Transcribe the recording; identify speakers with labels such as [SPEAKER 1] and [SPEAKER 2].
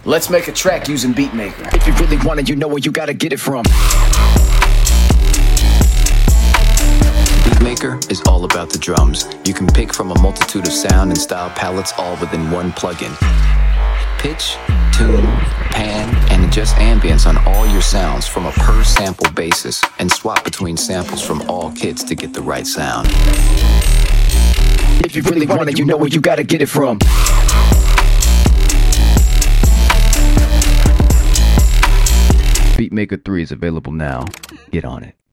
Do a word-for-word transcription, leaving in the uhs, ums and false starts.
[SPEAKER 1] Let's make a track using Beatmaker.
[SPEAKER 2] If you really want it, you know where you gotta get it from.
[SPEAKER 3] Beatmaker is all about the drums. You can pick from a multitude of sound and style palettes all within one plugin. Pitch, tune, pan, and adjust ambience on all your sounds from a per sample basis, and swap between samples from all kits to get the right sound.
[SPEAKER 2] If you really want it, you know where you gotta get it from.
[SPEAKER 4] Beatmaker three is available now. Get on it.